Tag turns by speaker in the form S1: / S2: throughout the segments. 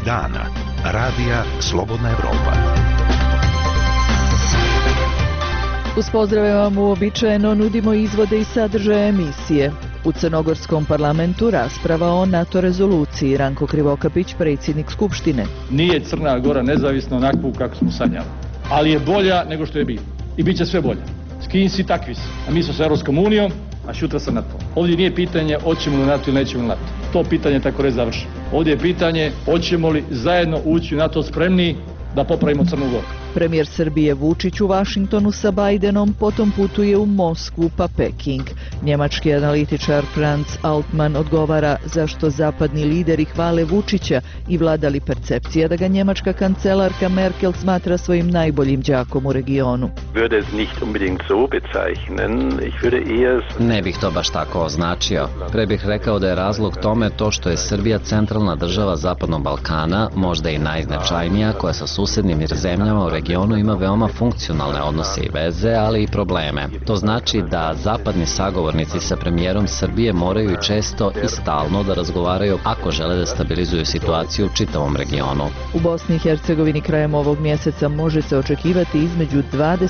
S1: organa. Radija Slobodna Evropa.
S2: Uz pozdrave vam uobičajeno nudimo izvode i sadržaje emisije. U Crnogorskom parlamentu rasprava o NATO rezoluciji. Ranko Krivokapić, predsjednik Skupštine.
S3: Nije Crna Gora nezavisna onakvu kako smo sanjali, ali je bolja nego što je bila. I bit će sve bolja. S kim si, takvi si. A mi smo sa Europskom unijom, a šutra sa NATO. Ovdje nije pitanje hoćemo li NATO ili nećemo li NATO. To pitanje tako ne završi. Ovdje je pitanje hoćemo li zajedno ući u NATO spremni da popravimo Crnu Goru.
S2: Premijer Srbije Vučić u Vašingtonu sa Bajdenom, potom putuje u Moskvu pa Peking. Njemački analitičar Franz Altmann odgovara zašto zapadni lideri hvale Vučića i vlada li percepcija da ga njemačka kancelarka Merkel smatra svojim najboljim đakom u regionu.
S4: Ne bih to baš tako označio. Pre bih rekao da je razlog tome to što je Srbija centralna država Zapadnog Balkana, možda i najznačajnija, koja sa susednim zemljama u regionu ima veoma funkcionalne odnose i veze, ali i probleme. To znači da zapadni sagovornici sa premijerom Srbije moraju i često i stalno da razgovaraju ako žele da stabilizuju situaciju u čitavom regionu.
S2: U Bosni i Hercegovini krajem ovog mjeseca može se očekivati između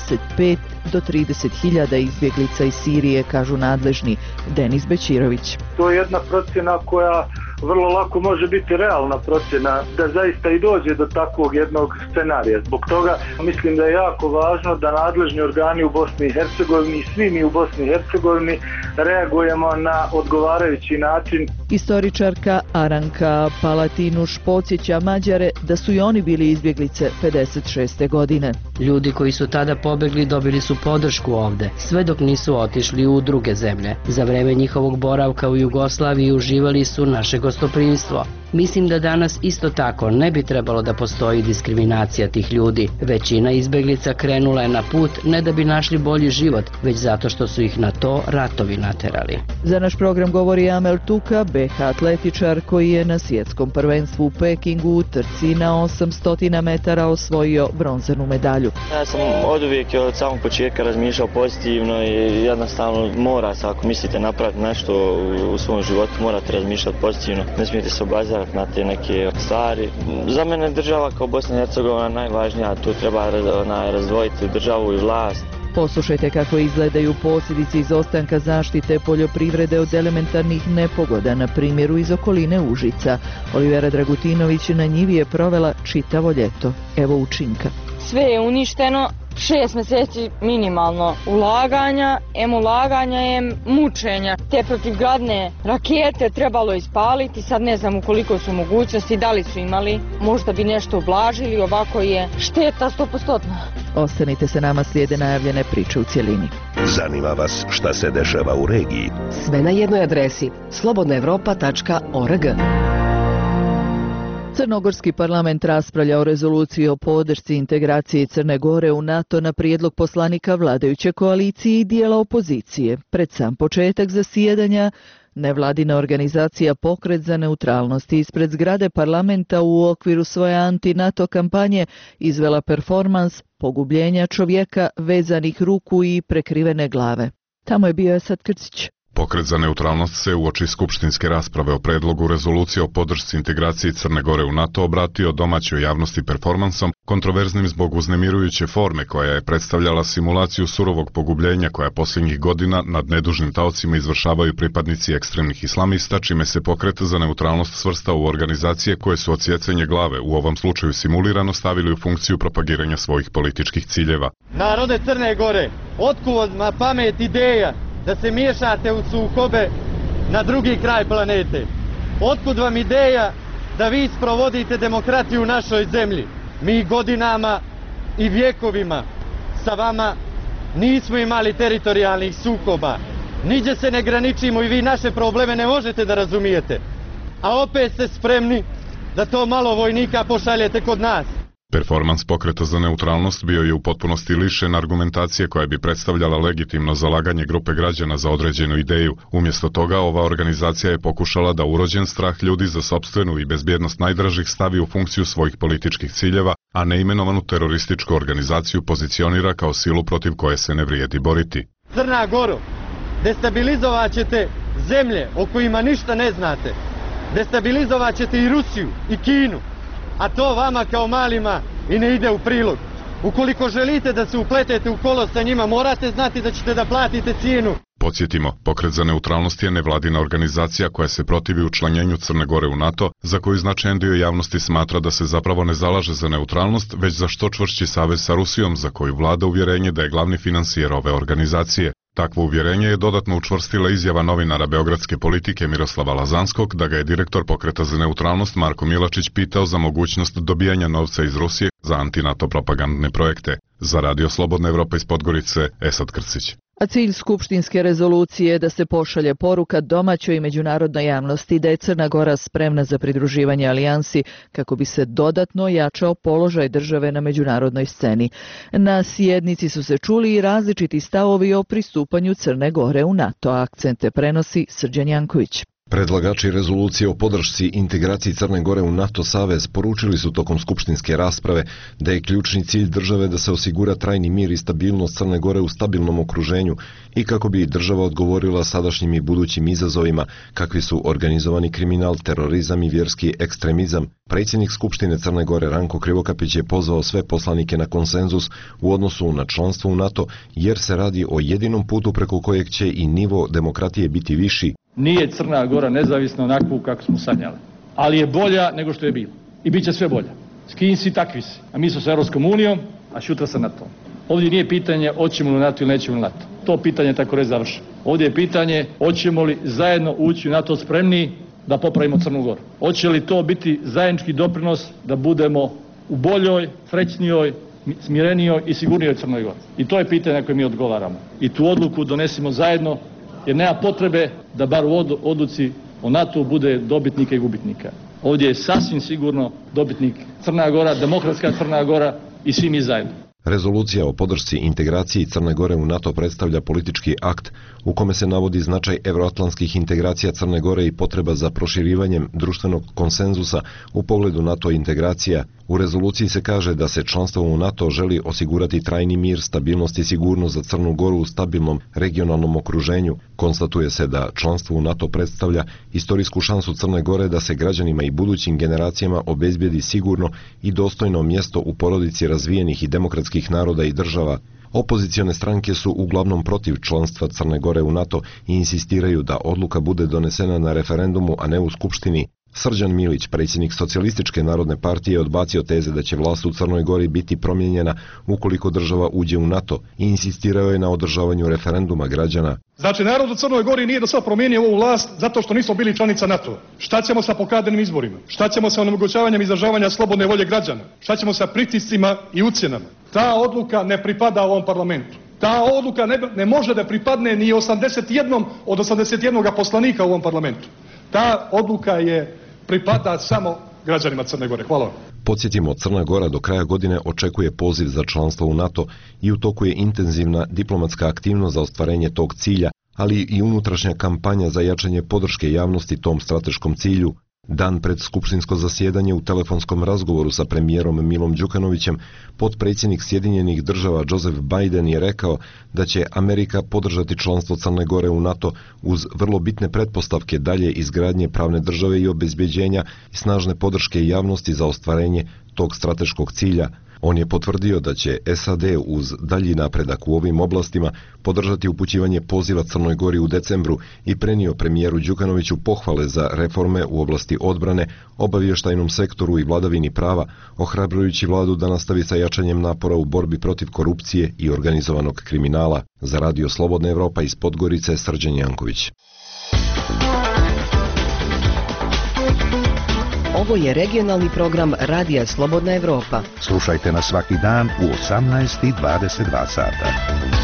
S2: 25 do 30.000 izbjeglica iz Sirije, kažu nadležni. Denis Bećirović.
S5: To je jedna procjena koja vrlo lako može biti realna procjena da zaista i dođe do takvog jednog scenarija. Zbog toga mislim da je jako važno da nadležni organi u Bosni i Hercegovini i svi mi u Bosni i Hercegovini reagujemo na odgovarajući način.
S2: Istoričarka Aranka Palatinuš podsjeća Mađare da su i oni bili izbjeglice 56. godine.
S6: Ljudi koji su tada pobegli dobili su podršku ovde, sve dok nisu otišli u druge zemlje. Za vreme njihovog boravka u Jugoslaviji uživali su naše gostoprimstvo. Mislim da danas isto tako ne bi trebalo da postoji diskriminacija tih ljudi. Većina izbeglica krenula je na put ne da bi našli bolji život, već zato što su ih na to ratovi naterali.
S2: Za naš program govori Amel Tuka, BH atletičar koji je na svjetskom prvenstvu u Pekingu u trci na 800 metara osvojio bronzanu medalju.
S7: Ja sam oduvijek od samog početka razmišljao pozitivno i jednostavno mora se, ako mislite napraviti nešto u svom životu, morate razmišljati pozitivno. Ne smijete se obazirati na te neke stvari. Za mene država kao Bosna i Hercegovina najvažnija, tu treba razdvojiti državu i vlast.
S2: Poslušajte kako izgledaju posljedice izostanka zaštite poljoprivrede od elementarnih nepogoda, na primjeru iz okoline Užica. Olivera Dragutinović na njivi je provela čitavo ljeto. Evo učinka.
S8: Sve je uništeno, 6 mjeseci minimalno ulaganja, ulaganja, mučenja. Te protivgradne rakete trebalo ispaliti, sad ne znam u koliko su mogućnosti, da li su imali, možda bi nešto ublažili, ovako je šteta 100%.
S2: Ostanite se nama, slijede najavljene priče u cjelini.
S1: Zanima vas šta se dešava u regiji?
S9: Sve na jednoj adresi slobodnaevropa.org.
S2: Crnogorski parlament raspravlja o rezoluciji o podršci integraciji Crne Gore u NATO na prijedlog poslanika vladajuće koalicije i dijela opozicije. Pred sam početak zasjedanja, nevladina organizacija Pokret za neutralnost ispred zgrade parlamenta u okviru svoje anti-NATO kampanje izvela performans pogubljenja čovjeka vezanih ruku i prekrivene glave. Tamo je bio Esad Krcić.
S10: Pokret za neutralnost se uoči skupštinske rasprave o predlogu rezolucije o podršci integraciji Crne Gore u NATO obratio domaćoj javnosti performansom, kontroverznim zbog uznemirujuće forme koja je predstavljala simulaciju surovog pogubljenja koja posljednjih godina nad nedužnim taocima izvršavaju pripadnici ekstremnih islamista, čime se Pokret za neutralnost svrstao u organizacije koje su odsjecanje glave, u ovom slučaju simulirano, stavili u funkciju propagiranja svojih političkih ciljeva.
S11: Narode Crne Gore, otkud vam pamet ideja da se miješate u sukobe na drugi kraj planete? Otkud vam ideja da vi sprovodite demokratiju u našoj zemlji? Mi godinama i vjekovima sa vama nismo imali teritorijalnih sukoba. Niđe se ne graničimo i vi naše probleme ne možete da razumijete. A opet ste spremni da to malo vojnika pošaljete kod nas.
S10: Performans Pokreta za neutralnost bio je u potpunosti lišen argumentacije koja bi predstavljala legitimno zalaganje grupe građana za određenu ideju. Umjesto toga, ova organizacija je pokušala da urođen strah ljudi za sopstvenu i bezbjednost najdražih stavi u funkciju svojih političkih ciljeva, a neimenovanu terorističku organizaciju pozicionira kao silu protiv koje se ne vrijedi boriti.
S11: Crna Goro, destabilizovat ćete zemlje o kojima ništa ne znate. Destabilizovat ćete i Rusiju i Kinu. a to vama kao malima i ne ide u prilog. Ukoliko želite da se upletete u kolo sa njima, morate znati da ćete da platite cijenu.
S10: Podsjetimo, Pokret za neutralnost je nevladina organizacija koja se protivi učlanjenju Crne Gore u NATO, za koju značajan dio javnosti smatra da se zapravo ne zalaže za neutralnost, već za što čvršći savez sa Rusijom, za koju vlada uvjerenje da je glavni finansijer ove organizacije. Takvo uvjerenje je dodatno učvrstila izjava novinara beogradske politike Miroslava Lazanskog da ga je direktor Pokreta za neutralnost Marko Milačić pitao za mogućnost dobijanja novca iz Rusije za antinato propagandne projekte. Za Radio Slobodna Evropa iz Podgorice, Esad Krcić.
S2: A cilj skupštinske rezolucije je da se pošalje poruka domaćoj i međunarodnoj javnosti da je Crna Gora spremna za pridruživanje alijansi kako bi se dodatno jačao položaj države na međunarodnoj sceni. Na sjednici su se čuli i različiti stavovi o pristupanju Crne Gore u NATO, a akcente prenosi Srđan Janković.
S12: Predlagači rezolucije o podršci integraciji Crne Gore u NATO savez poručili su tokom skupštinske rasprave da je ključni cilj države da se osigura trajni mir i stabilnost Crne Gore u stabilnom okruženju i kako bi država odgovorila sadašnjim i budućim izazovima kakvi su organizovani kriminal, terorizam i vjerski ekstremizam. Predsjednik Skupštine Crne Gore Ranko Krivokapić je pozvao sve poslanike na konsenzus u odnosu na članstvo u NATO jer se radi o jedinom putu preko kojeg će i nivo demokratije biti viši.
S3: Nije Crna Gora nezavisna onakvu kako smo sanjali, ali je bolja nego što je bila i bit će sve bolja. Skin si takvi si, a mi smo sa Europskom unijom, a šutra sa NATO. Ovdje nije pitanje hoćemo li u NATO ili nećemo u NATO. To pitanje tako reći završeno. Ovdje je pitanje hoćemo li zajedno ući u NATO spremni da popravimo Crnu Goru. Hoće li to biti zajednički doprinos da budemo u boljoj, srećnijoj, smirenijoj i sigurnijoj Crnoj Gori. I to je pitanje na koje mi odgovaramo. I tu odluku donesimo zajedno jer nema potrebe da bar u odluci o NATO bude dobitnika i gubitnika. Ovdje je sasvim sigurno dobitnik Crna Gora, demokratska Crna Gora i svi mi zajedno.
S12: Rezolucija o podršci integraciji Crne Gore u NATO predstavlja politički akt u kome se navodi značaj evroatlantskih integracija Crne Gore i potreba za proširivanjem društvenog konsenzusa u pogledu NATO integracija. U rezoluciji se kaže da se članstvom u NATO želi osigurati trajni mir, stabilnost i sigurnost za Crnu Goru u stabilnom regionalnom okruženju. Konstatuje se da članstvo u NATO predstavlja istorijsku šansu Crne Gore da se građanima i budućim generacijama obezbijedi sigurno i dostojno mjesto u porodici razvijenih i demokratskih naroda i država. Opozicione stranke su uglavnom protiv članstva Crne Gore u NATO i insistiraju da odluka bude donesena na referendumu, a ne u Skupštini. Srđan Milić, predsjednik Socijalističke narodne partije, odbacio teze da će vlast u Crnoj Gori biti promijenjena ukoliko država uđe u NATO i insistirao je na održavanju referenduma građana.
S13: Znači, narod u Crnoj Gori nije do sad promijenio ovu vlast zato što nismo bili članica NATO. Šta ćemo sa pokradenim izborima? Šta ćemo sa onemogućavanjem izražavanja slobodne volje građana? Šta ćemo sa pritiscima i ucjenama? Ta odluka ne pripada ovom parlamentu. Ta odluka ne može da pripadne ni 81 od 81 poslanika u ovom parlamentu. Ta odluka pripada samo građanima Crne Gore. Hvala vam.
S12: Podsjetimo, Crna Gora do kraja godine očekuje poziv za članstvo u NATO i u toku je intenzivna diplomatska aktivnost za ostvarenje tog cilja, ali i unutrašnja kampanja za jačanje podrške javnosti tom strateškom cilju. Dan pred skupštinsko zasjedanje u telefonskom razgovoru sa premijerom Milom Đukanovićem, potpredsjednik Sjedinjenih država Joseph Biden je rekao da će Amerika podržati članstvo Crne Gore u NATO uz vrlo bitne pretpostavke dalje izgradnje pravne države i obezbeđenja i snažne podrške javnosti za ostvarenje tog strateškog cilja. On je potvrdio da će SAD uz dalji napredak u ovim oblastima podržati upućivanje poziva Crnoj Gori u decembru i prenio premijeru Đukanoviću pohvale za reforme u oblasti odbrane, obavještajnom sektoru i vladavini prava, ohrabrujući vladu da nastavi sa jačanjem napora u borbi protiv korupcije i organizovanog kriminala. Za Radio Slobodna Evropa iz Podgorice, Srđan Janković.
S9: Ovo je regionalni program Radija Slobodna Evropa.
S1: Slušajte nas svaki dan u 18:22 sata.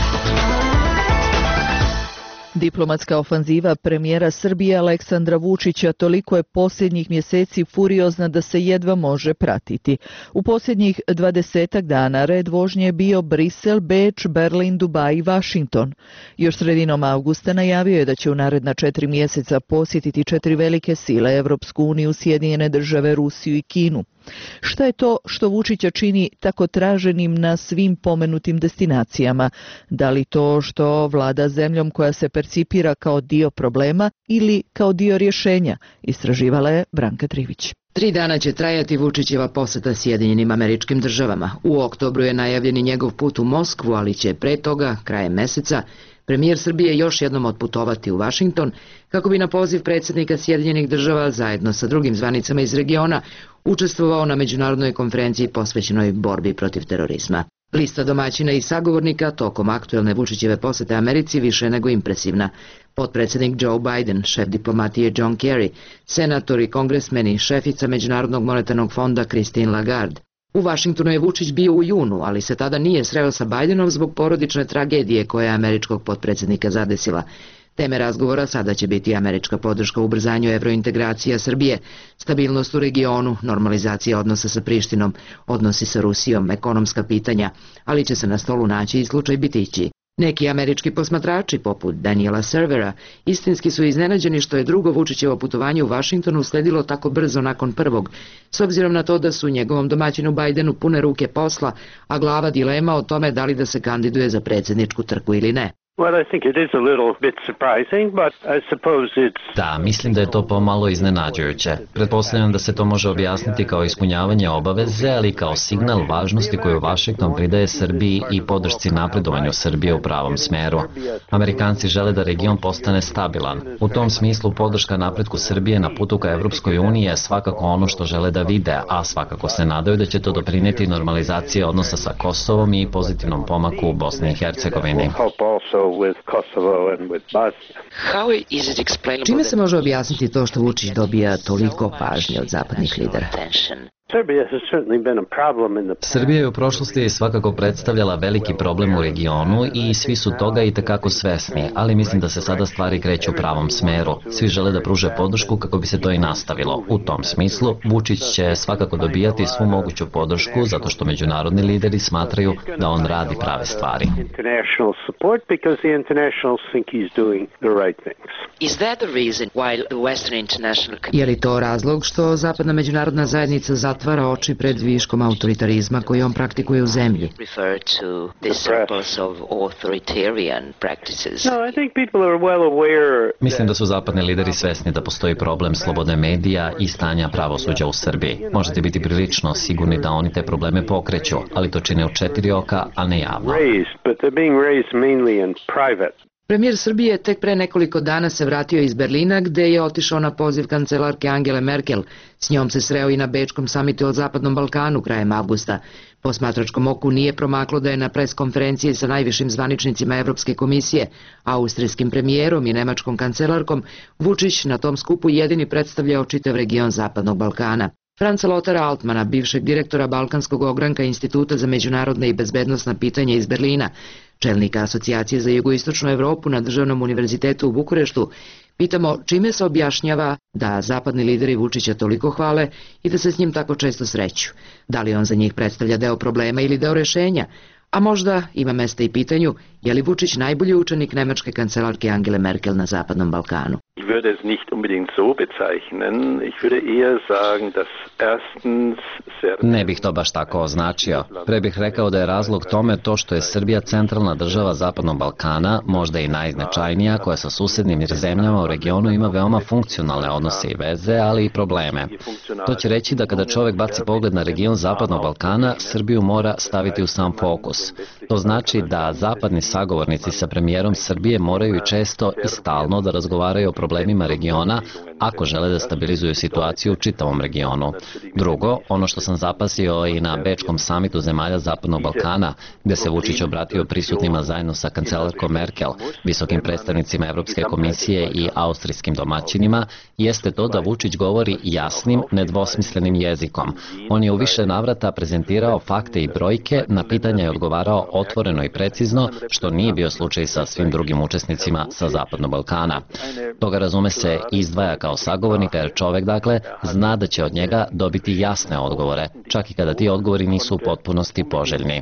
S2: Diplomatska ofanziva premijera Srbije Aleksandra Vučića toliko je posljednjih mjeseci furiozna da se jedva može pratiti. U posljednjih 20 dana red vožnje je bio Brisel, Beč, Berlin, Dubaj i Washington. Još sredinom avgusta najavio je da će u naredna 4 mjeseca posjetiti 4 velike sile, Evropsku uniju, Sjedinjene države, Rusiju i Kinu. Šta je to što Vučića čini tako traženim na svim pomenutim destinacijama? Da li to što vlada zemljom koja se percipira kao dio problema ili kao dio rješenja? Istraživala je Branka Trivić.
S14: 3 dana će trajati Vučićeva poseta Sjedinjenim Američkim Državama. U oktobru je najavljen i njegov put u Moskvu, ali će pre toga, krajem meseca, premijer Srbije još jednom otputovati u Vašington kako bi na poziv predsjednika Sjedinjenih Država zajedno sa drugim zvanicama iz regiona učestvovao na međunarodnoj konferenciji posvećenoj borbi protiv terorizma. Lista domaćina i sagovornika tokom aktuelne Vučićeve posete Americi više je nego impresivna. Potpredsjednik Joe Biden, šef diplomatije John Kerry, senator i kongresmeni, šefica Međunarodnog monetarnog fonda Christine Lagarde. U Vašingtonu je Vučić bio u junu, ali se tada nije sreo sa Bidenom zbog porodične tragedije koja je američkog potpredsjednika zadesila. Teme razgovora sada će biti američka podrška ubrzanju evrointegracija Srbije, stabilnost u regionu, normalizacija odnosa sa Prištinom, odnosi sa Rusijom, ekonomska pitanja, ali će se na stolu naći i slučaj Bitići. Neki američki posmatrači, poput Daniela Servera, istinski su iznenađeni što je drugo Vučićevo putovanje u Vašingtonu usledilo tako brzo nakon prvog, s obzirom na to da su njegovom domaćinu Bidenu pune ruke posla, a glava dilema o tome da li da se kandiduje za predsjedničku trku ili ne.
S4: Da, mislim da je to pomalo iznenađujuće. Pretpostavljam da se to može objasniti kao ispunjavanje obaveze, ali kao signal važnosti koju Vašington pridaje Srbiji i podršci napredovanju Srbije u pravom smeru. Amerikanci žele da region postane stabilan. U tom smislu podrška napretku Srbije na putu ka Evropskoj uniji je svakako ono što žele da vide, a svakako se nadaju da će to doprinijeti normalizaciji odnosa sa Kosovom i pozitivnom pomaku u Bosni i Hercegovini.
S14: Čime se može objasniti to što Vučić dobija toliko pažnje od zapadnih lidera?
S4: Srbija je u prošlosti svakako predstavljala veliki problem u regionu i svi su toga i tekako svesni, ali mislim da se sada stvari kreću u pravom smeru. Svi žele da pruže podršku kako bi se to i nastavilo. U tom smislu, Vučić će svakako dobijati svu moguću podršku zato što međunarodni lideri smatraju da on radi prave stvari.
S14: Je li to razlog što zapadna međunarodna zajednica zatvara oči pred viškom autoritarizma koji on praktikuje u zemlji?
S4: Mislim da su zapadni lideri svesni da postoji problem slobode medija i stanja pravosuđa u Srbiji. Možete biti prilično sigurni da oni te probleme pokreću, ali to čine u 4 oka, a ne javno.
S14: Premijer Srbije tek pre nekoliko dana se vratio iz Berlina gde je otišao na poziv kancelarke Angele Merkel. S njom se sreo i na Bečkom samitu o Zapadnom Balkanu krajem avgusta. Posmatračkom oku nije promaklo da je na preskonferenciji sa najvišim zvaničnicima Evropske komisije, austrijskim premijerom i nemačkom kancelarkom, Vučić na tom skupu jedini predstavljao čitav region Zapadnog Balkana. Franca Lotara Altmana, bivšeg direktora Balkanskog ogranka Instituta za međunarodne i bezbednosna pitanja iz Berlina, čelnika Asocijacije za jugoistočnu Evropu na Državnom univerzitetu u Bukureštu, pitamo čime se objašnjava da zapadni lideri Vučića toliko hvale i da se s njim tako često sreću. Da li on za njih predstavlja deo problema ili deo rešenja? A možda ima mesta i pitanju je li Vučić najbolji učenik nemačke kancelarke Angele Merkel na Zapadnom Balkanu?
S4: Ne bih to baš tako označio. Pre bih rekao da je razlog tome to što je Srbija centralna država Zapadnog Balkana, možda i najznačajnija, koja sa susednim zemljama u regionu ima veoma funkcionalne odnose i veze, ali i probleme. To će reći da kada čovek baci pogled na region Zapadnog Balkana, Srbiju mora staviti u sam fokus. To znači da zapadni sagovornici sa premijerom Srbije moraju i često i stalno da razgovaraju o problemima regiona ako žele da stabilizuju situaciju u čitavom regionu. Drugo, ono što sam zapazio i na Bečkom samitu zemalja Zapadnog Balkana, gde se Vučić obratio prisutnima zajedno sa kancelarkom Merkel, visokim predstavnicima Evropske komisije i austrijskim domaćinima, jeste to da Vučić govori jasnim, nedvosmislenim jezikom. On je u više navrata prezentirao fakte i brojke, na pitanja je odgovarao otvoreno i precizno, što nije bio slučaj sa svim drugim učesnicima sa Zapadnog Balkana. Toga razume se izdvaja kao sagovornika jer čovek, dakle, zna da će od njega dobiti jasne odgovore, čak i kada ti odgovori nisu u potpunosti poželjni.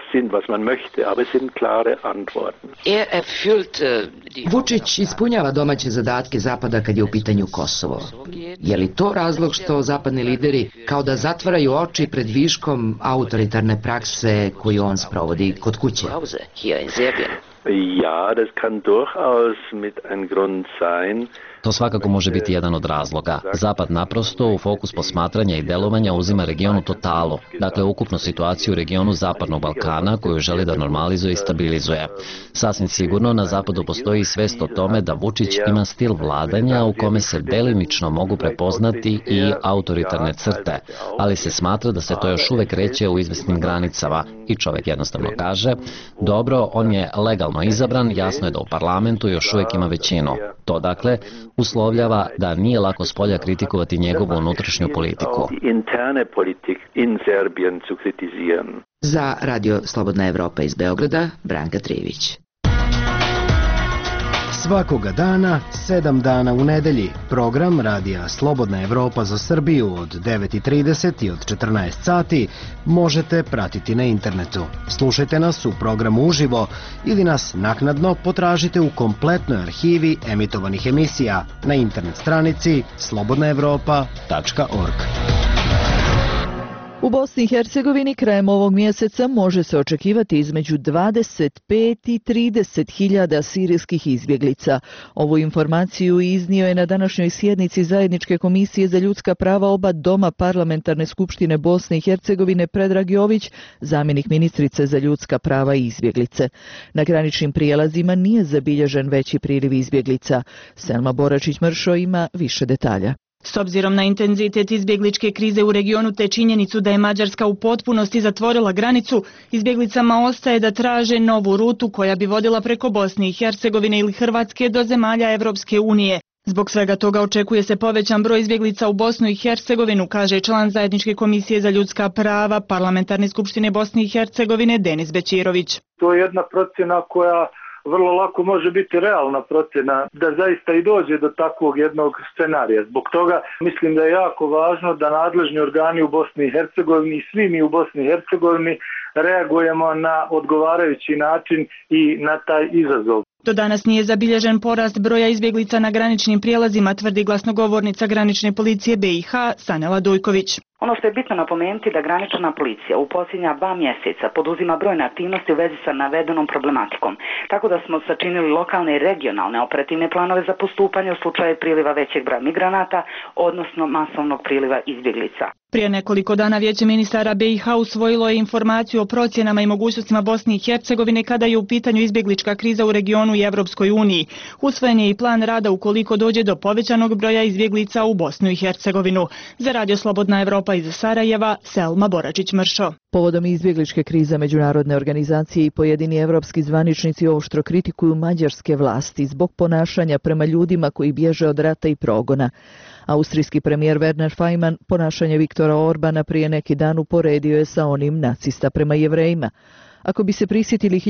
S14: Vučić ispunjava domaće zadatke Zapada kad je u pitanju Kosovo. Je li to razlog što zapadni lideri kao da zatvaraju oči pred viškom autoritarne prakse koju on sprovodi kod kuće?
S15: Ja, das kann durchaus mit ein Grund sein.
S4: To svakako može biti jedan od razloga. Zapad naprosto u fokus posmatranja i delovanja uzima region u totalu, dakle ukupnu situaciju u regionu Zapadnog Balkana koju želi da normalizuje i stabilizuje. Sasvim sigurno na Zapadu postoji svest o tome da Vučić ima stil vladanja u kome se delimično mogu prepoznati i autoritarne crte, ali se smatra da se to još uvek kreće u izvesnim granicama i čovjek jednostavno kaže, dobro, on je legalno izabran, jasno je da u parlamentu još uvijek ima većinu. To dakle uslovljava da nije lako s polja kritikovati njegovu unutrašnju politiku.
S14: Za Radio Slobodna Evropa iz Beograda, Branka Trivić.
S15: Svakoga dana, 7 dana u nedelji, program Radija Slobodna Evropa za Srbiju od 9:30 i od 14 sati možete pratiti na internetu. Slušajte nas u programu uživo ili nas naknadno potražite u kompletnoj arhivi emitovanih emisija na internet stranici slobodnaevropa.org.
S2: U Bosni i Hercegovini krajem ovog mjeseca može se očekivati između 25 i 30 hiljada sirijskih izbjeglica. Ovu informaciju iznio je na današnjoj sjednici Zajedničke komisije za ljudska prava oba doma Parlamentarne skupštine Bosne i Hercegovine Predrag Jović, zamjenik ministrice za ljudska prava i izbjeglice. Na graničnim prijelazima nije zabilježen veći priliv izbjeglica. Selma Boračić-Mršo ima više detalja.
S16: S obzirom na intenzitet izbjegličke krize u regionu te činjenicu da je Mađarska u potpunosti zatvorila granicu, izbjeglicama ostaje da traže novu rutu koja bi vodila preko Bosne i Hercegovine ili Hrvatske do zemalja Evropske unije. Zbog svega toga očekuje se povećan broj izbjeglica u Bosnu i Hercegovinu, kaže član Zajedničke komisije za ljudska prava Parlamentarne skupštine Bosne i Hercegovine Denis Bećirović.
S5: To je jedna procjena koja vrlo lako može biti realna procjena da zaista i dođe do takvog jednog scenarija. Zbog toga mislim da je jako važno da nadležni organi u Bosni i Hercegovini i svi mi u Bosni i Hercegovini reagujemo na odgovarajući način i na taj izazov.
S16: Do danas nije zabilježen porast broja izbjeglica na graničnim prijelazima, tvrdi glasnogovornica granične policije BiH Sanela Dujković.
S17: Ono što je bitno napomenuti da granična policija u posljednja 2 mjeseca poduzima brojne aktivnosti u vezi sa navedenom problematikom, tako da smo sačinili lokalne i regionalne operativne planove za postupanje u slučaju priliva većeg broja migranata, odnosno masovnog priliva izbjeglica.
S16: Prije nekoliko dana Vijeće ministara BiH usvojilo je informaciju o procjenama i mogućnostima Bosne i Hercegovine kada je u pitanju izbjeglička kriza u regionu i Evropskoj uniji. Usvojen je i plan rada ukoliko dođe do povećanog broja izbjeglica u Bosnu i Hercegovinu. Za Radio Slobodna Evropa iz Sarajeva, Selma Boračić-Mršo.
S2: Povodom izbjegličke krize međunarodne organizacije i pojedini evropski zvaničnici oštro kritikuju mađarske vlasti zbog ponašanja prema ljudima koji bježe od rata i progona. Austrijski premijer Werner Faymann ponašanje Viktora Orbana prije neki dan uporedio je sa onim nacista prema Jevrejima. Ako bi se prisjetili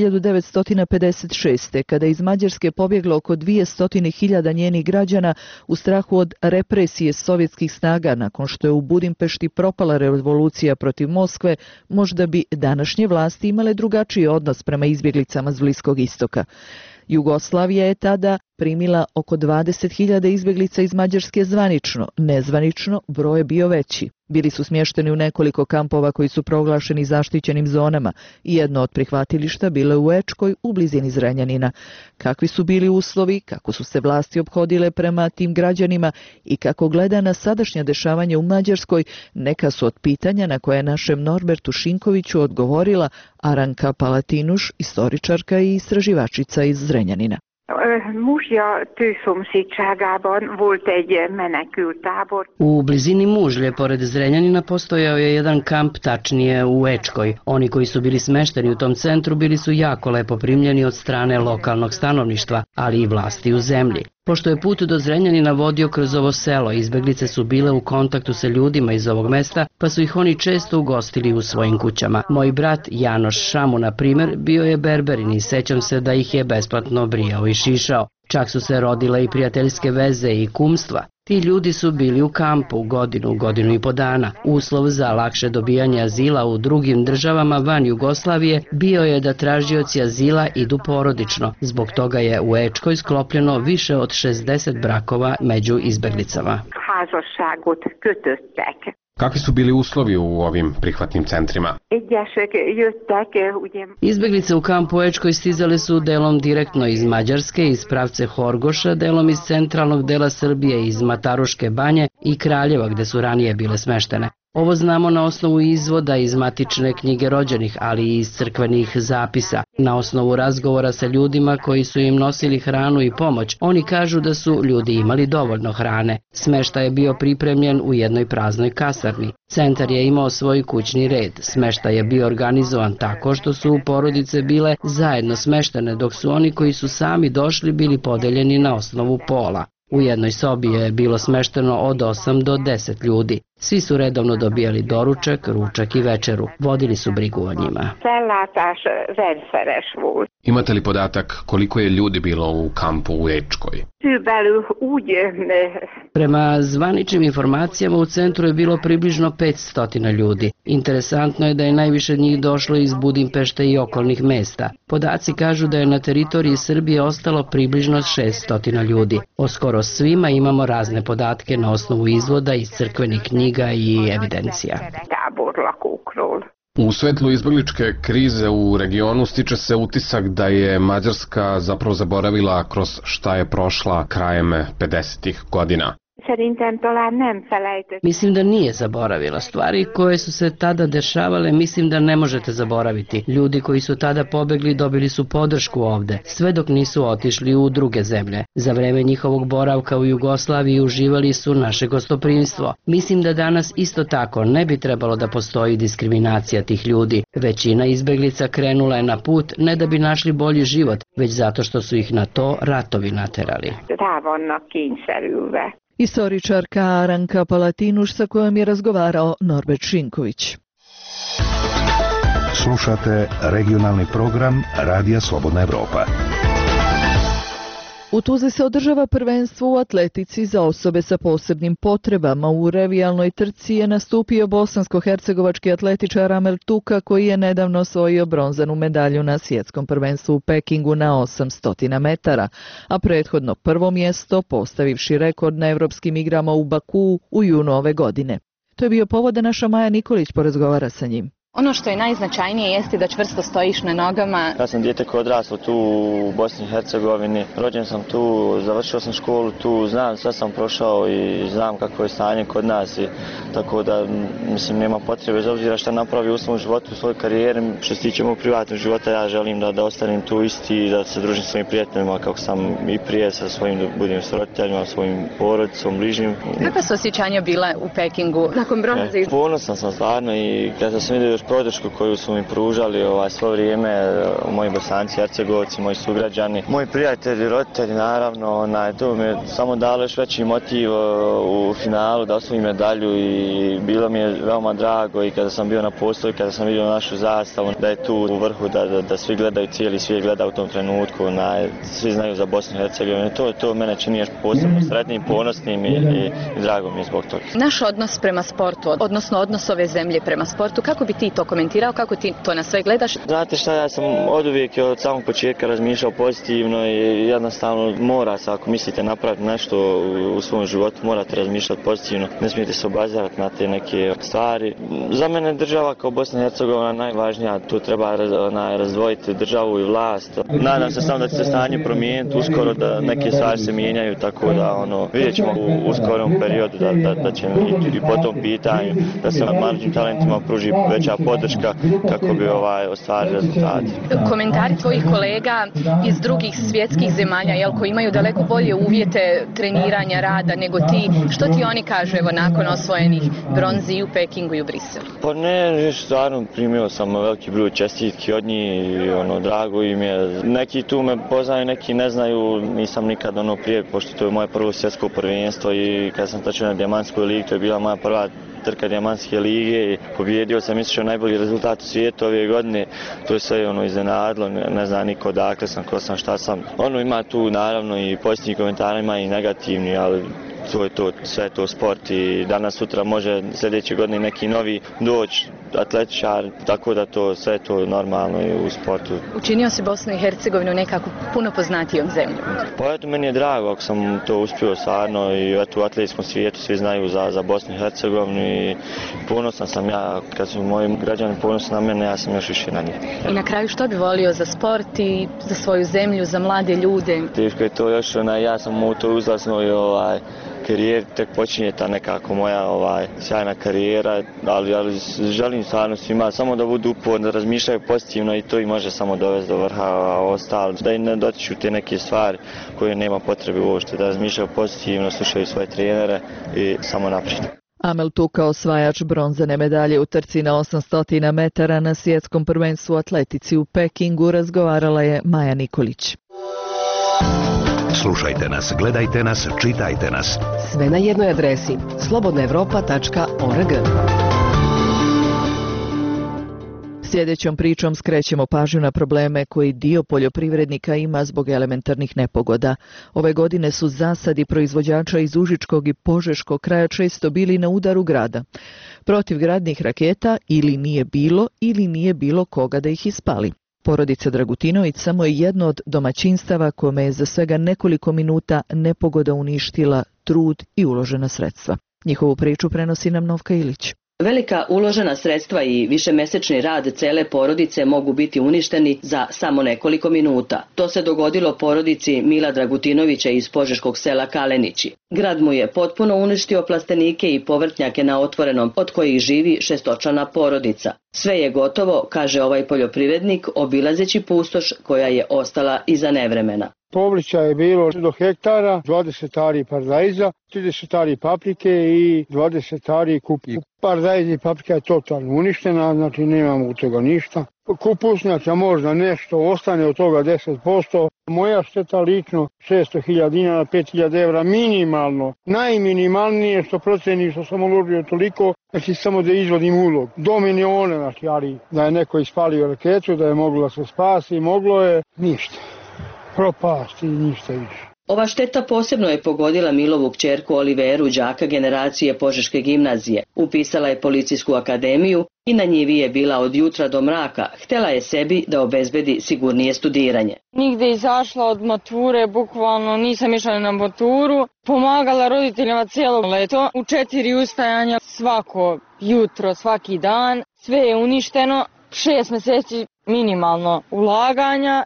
S2: 1956. kada iz Mađarske pobjeglo oko 200.000 njenih građana u strahu od represije sovjetskih snaga nakon što je u Budimpešti propala revolucija protiv Moskve, možda bi današnje vlasti imale drugačiji odnos prema izbjeglicama s Bliskog istoka. Jugoslavija je tada primila oko 20.000 izbjeglica iz Mađarske zvanično, nezvanično broj je bio veći. Bili su smješteni u nekoliko kampova koji su proglašeni zaštićenim zonama i jedno od prihvatilišta bilo je u Ečkoj u blizini Zrenjanina. Kakvi su bili uslovi, kako su se vlasti ophodile prema tim građanima i kako gleda na sadašnje dešavanje u Mađarskoj, neka su od pitanja na koje našem Norbertu Šinkoviću odgovorila Aranka Palatinuš, istoričarka i istraživačica iz Zrenjanina.
S18: Muzsja tőszomszédságában volt egy menekült tábor.
S6: U blizini Mužlje, pored Zrenjanina, postojao je jedan kamp, tačnije u Ečkoj. Oni koji su bili smešteni u tom centru bili su jako lepo primljeni od strane lokalnog stanovništva, ali i vlasti u zemlji. Pošto je put do Zrenjanina vodio kroz ovo selo, izbjeglice su bile u kontaktu sa ljudima iz ovog mesta, pa su ih oni često ugostili u svojim kućama. Moj brat Janoš Šamu, na primjer, bio je berberin i sećam se da ih je besplatno brijao i šišao. Čak su se rodile i prijateljske veze i kumstva. Ti ljudi su bili u kampu godinu i po dana. Uslov za lakše dobijanje azila u drugim državama van Jugoslavije bio je da tražioci azila idu porodično. Zbog toga je u Ečkoj sklopljeno više od 60 brakova među izbjeglicama.
S19: Kakvi su bili uslovi u ovim prihvatnim centrima?
S6: Izbeglice u kampu Ečkoj stizale su delom direktno iz Mađarske, iz pravce Horgoša, delom iz centralnog dela Srbije, iz Mataruške banje i Kraljeva gde su ranije bile smeštene. Ovo znamo na osnovu izvoda iz matične knjige rođenih, ali i iz crkvenih zapisa. Na osnovu razgovora sa ljudima koji su im nosili hranu i pomoć, oni kažu da su ljudi imali dovoljno hrane. Smeštaj je bio pripremljen u jednoj praznoj kasarni. Centar je imao svoj kućni red. Smeštaj je bio organizovan tako što su porodice bile zajedno smeštene, dok su oni koji su sami došli bili podeljeni na osnovu pola. U jednoj sobi je bilo smešteno od 8 do 10 ljudi. Svi su redovno dobijali doručak, ručak i večeru. Vodili su brigu o njima.
S19: Imate li podatak koliko je ljudi bilo u kampu u Ečkoj?
S6: Prema zvaničnim informacijama u centru je bilo približno 500 ljudi. Interesantno je da je najviše njih došlo iz Budimpešte i okolnih mesta. Podaci kažu da je na teritoriji Srbije ostalo približno 600 ljudi. O skoro svima imamo razne podatke na osnovu izvoda iz crkvenih knjiga i evidencija.
S19: U svetlu izbegličke krize u regionu stiče se utisak da je Mađarska zapravo zaboravila kroz šta je prošla krajem 50-ih godina.
S6: Mislim da nije zaboravila. Stvari koje su se tada dešavale mislim da ne možete zaboraviti. Ljudi koji su tada pobegli dobili su podršku ovde, sve dok nisu otišli u druge zemlje. Za vreme njihovog boravka u Jugoslaviji uživali su naše gostoprimstvo. Mislim da danas isto tako ne bi trebalo da postoji diskriminacija tih ljudi. Većina izbeglica krenula je na put ne da bi našli bolji život, već zato što su ih na to ratovi naterali.
S2: Istoričarka Aranka Palatinuš sa kojom je razgovarao Norbert Šinković.
S1: Slušate regionalni program Radija Slobodna Evropa.
S2: U Tuzli se održava prvenstvo u atletici za osobe sa posebnim potrebama. U revijalnoj trci je nastupio bosansko-hercegovački atletičar Amel Tuka koji je nedavno osvojio bronzanu medalju na svjetskom prvenstvu u Pekingu na 800 metara, a prethodno prvo mjesto postavivši rekord na evropskim igrama u Bakuu u junu ove godine. To je bio povod da naša Maja Nikolić porazgovara sa njim.
S20: Ono što je najznačajnije jeste da čvrsto stojiš na nogama.
S7: Ja sam dijete koje odraslo tu u Bosni i Hercegovini. Rođen sam tu, završio sam školu tu, znam, sve sam prošao i znam kako je stanje kod nas. Tako da, mislim, nema potrebe, bez obzira šta napravi u svom životu, u svojoj karijeri. Što se tiče mog privatnog života, ja želim da ostanem tu isti i da se družim s svojim prijateljima kako sam i prije sa svojim, da budem s roditeljima, svojim porodicom, bližnjim.
S20: Kakva su osjećanja bila u Pekingu nakon bronze?
S7: Ponosan sam stvarno i kada sam vidio podršku koju su mi pružali svo vrijeme moji Bosanci, Hercegovci, moji sugrađani, moji prijatelji, roditelji naravno, to mi je samo dalo još veći motiv u finalu da osvojim medalju i bilo mi je veoma drago i kada sam bio na postoji, kada sam vidio našu zastavu, da je tu u vrhu, da svi gledaju, cijeli svijet gleda u tom trenutku, svi znaju za Bosnu i Hercegovinu, to mene čini još posebno sretnim, ponosnim i drago mi je zbog toga.
S20: Naš odnos prema sportu, odnosno odnos ove zemlje prema sportu, kako bi ti to komentirao, kako ti to na sve gledaš?
S7: Znate šta, ja sam oduvijek od samog početka razmišljao pozitivno i jednostavno mora se, ako mislite napraviti nešto u svom životu, morate razmišljati pozitivno, ne smijete se obazirati na te neke stvari. Za mene država kao Bosna i Hercegovina najvažnija, tu treba razdvojiti državu i vlast. Nadam se samo da će se stanje promijeniti uskoro, da neke stvari se mijenjaju, tako da vidjet ćemo u skorom periodu da će i po tom pitanju da se mlađim talentima pruži veća podrška kako bi ostvarili rezultati.
S20: Komentari tvojih kolega iz drugih svjetskih zemalja, koji imaju daleko bolje uvjete treniranja, rada nego ti, što ti oni kažu nakon osvojenih bronzi i u Pekingu i u Briselu?
S7: Pa ne, stvarno primio sam veliki broj čestitki od njih i drago im je. Neki tu me poznaju, neki ne znaju, nisam nikad prije, pošto to je moje prvo svjetsko prvenstvo i kad sam trčao na Dijamantskoj ligi, to je bila moja prva trka Dijamantske lige i pobjedio sam, mislim, najbolji rezultat u svijetu ove godine. To je sve iznenadilo, ne zna niko odakle sam, ko sam, šta sam. Ima tu naravno i pozitivni komentara, ima i negativni, ali to je to, sve je to sport i danas sutra može sljedeće godine neki novi doći atletičar, tako da to sve je to normalno i u sportu.
S20: Učinio si Bosnu i Hercegovinu nekako puno poznatijom zemljom?
S7: Pa eto, meni je drago ako sam to uspio stvarno i eto, u atletskom svijetu svi znaju za Bosnu i Hercegovinu i ponosan sam ja, kad su moji građani ponosni na mene, ja sam još više na njih.
S20: I na kraju što bi volio za sport i za svoju zemlju, za mlade ljude?
S7: Teško je to još, ja sam u to uzlasnoj karijeri, tek počinje ta nekako moja sjajna karijera, ali želim stvarno svima samo da budu uporni, da razmišljaju pozitivno i to ih može samo dovesti do vrha, a ostalo da im ne dotiču te neke stvari koje nema potrebe uopšte, da razmišljaju pozitivno, slušaju svoje trenere i samo naprijed.
S2: Amel Tuka, osvajač bronzane medalje u trci na 800 metara na svjetskom prvenstvu atletici u Pekingu, razgovarala je Maja Nikolić.
S1: Slušajte nas, gledajte nas, čitajte nas.
S9: Sve na jednoj adresi slobodnaevropa.org.
S2: Sljedećom pričom skrećemo pažnju na probleme koji dio poljoprivrednika ima zbog elementarnih nepogoda. Ove godine su zasadi proizvođača iz Užičkog i Požeškog kraja često bili na udaru grada. Protivgradnih raketa ili nije bilo koga da ih ispali. Porodica Dragutinović samo je jedno od domaćinstava kome je za svega nekoliko minuta nepogoda uništila trud i uložena sredstva. Njihovu priču prenosi nam Novka Ilić.
S21: Velika uložena sredstva i višemesečni rad cele porodice mogu biti uništeni za samo nekoliko minuta. To se dogodilo porodici Mila Dragutinovića iz požeškog sela Kalenići. Grad mu je potpuno uništio plastenike i povrtnjake na otvorenom, od kojih živi šestočlana porodica. Sve je gotovo, kaže ovaj poljoprivrednik, obilazeći pustoš koja je ostala iza nevremena.
S22: Povrća je bilo do hektara, 20 ari paradajza, 30 ari paprike i 20 ari kupus. Paradajz i paprika je totalno uništena, znači nemamo od toga ništa. Kupusnjača možda nešto, ostane od toga 10%. Moja šteta lično 600.000 dinara, 5.000 evra minimalno. Najminimalnije što proceni što sam uložio toliko, znači samo da izvodim ulog. Do miliona, znači, ali da je neko ispalio raketu, da je moglo da se spasi, moglo je ništa. Propasti i ništa više.
S21: Ova šteta posebno je pogodila Milovu kćerku Oliveru, đaka generacije Požeške gimnazije. Upisala je policijsku akademiju i na njivi je bila od jutra do mraka. Htela je sebi da obezbedi sigurnije studiranje.
S8: Nigde izašla od mature, bukvalno nisam išla na maturu. Pomagala roditeljima cijelo leto. U 4 ustajanja svako jutro, svaki dan. Sve je uništeno. 6 mjeseci minimalno ulaganja,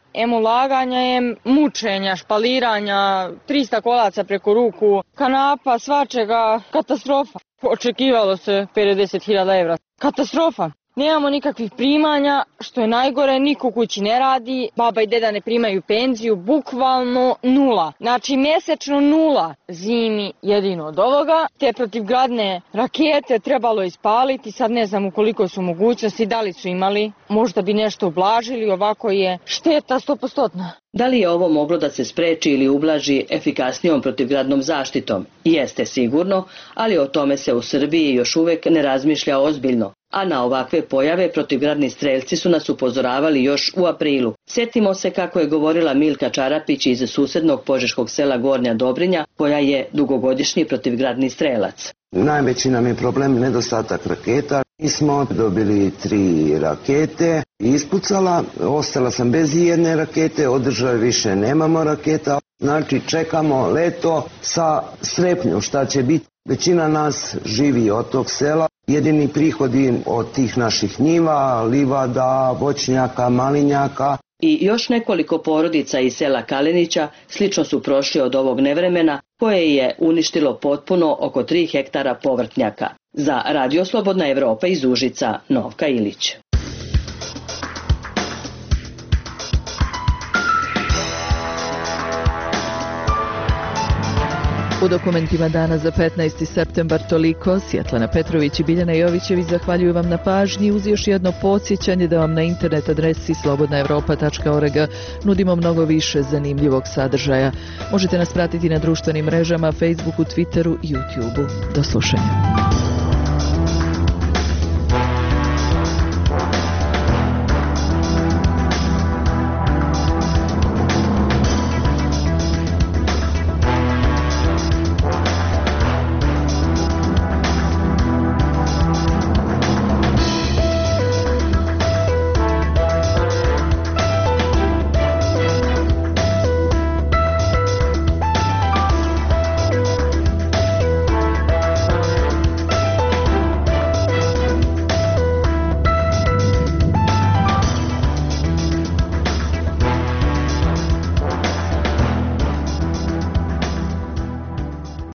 S8: mučenja, špaliranja, 300 kolaca preko ruku, kanapa, svačega, katastrofa. Očekivalo se 50.000 evra. Katastrofa. Nemamo nikakvih primanja, što je najgore, niko kući ne radi, baba i deda ne primaju penziju, bukvalno nula. Znači mjesečno nula, zimi jedino od ovoga. Te protivgradne rakete trebalo ispaliti, sad ne znam u koliko su mogućnosti, da li su imali, možda bi nešto ublažili, ovako je šteta 100%.
S21: Da li je ovo moglo da se spreči ili ublaži efikasnijom protivgradnom zaštitom? Jeste sigurno, ali o tome se u Srbiji još uvek ne razmišlja ozbiljno. A na ovakve pojave protivgradni strelci su nas upozoravali još u aprilu. Sjetimo se kako je govorila Milka Čarapić iz susednog požeškog sela Gornja Dobrinja, koja je dugogodišnji protivgradni strelac.
S23: Najveći nam je problem nedostatak raketa. Mi smo dobili 3 rakete, ispucala, ostala sam bez jedne rakete, od države više nemamo raketa. Znači čekamo leto sa strepnjom šta će biti. Većina nas živi od tog sela. Jedini prihodi od tih naših njiva, livada, voćnjaka, malinjaka.
S21: I još nekoliko porodica iz sela Kalenića slično su prošli od ovog nevremena koje je uništilo potpuno oko 3 hektara povrtnjaka. Za Radio Slobodna Evropa iz Užica, Novka Ilić.
S2: U dokumentima dana za 15. septembar toliko. Svjetlana Petrović i Biljana Jovićević zahvaljuju vam na pažnji uz još jedno podsjećanje da vam na internet adresi slobodnaevropa.org nudimo mnogo više zanimljivog sadržaja. Možete nas pratiti na društvenim mrežama, Facebooku, Twitteru i YouTubeu. Do slušanja.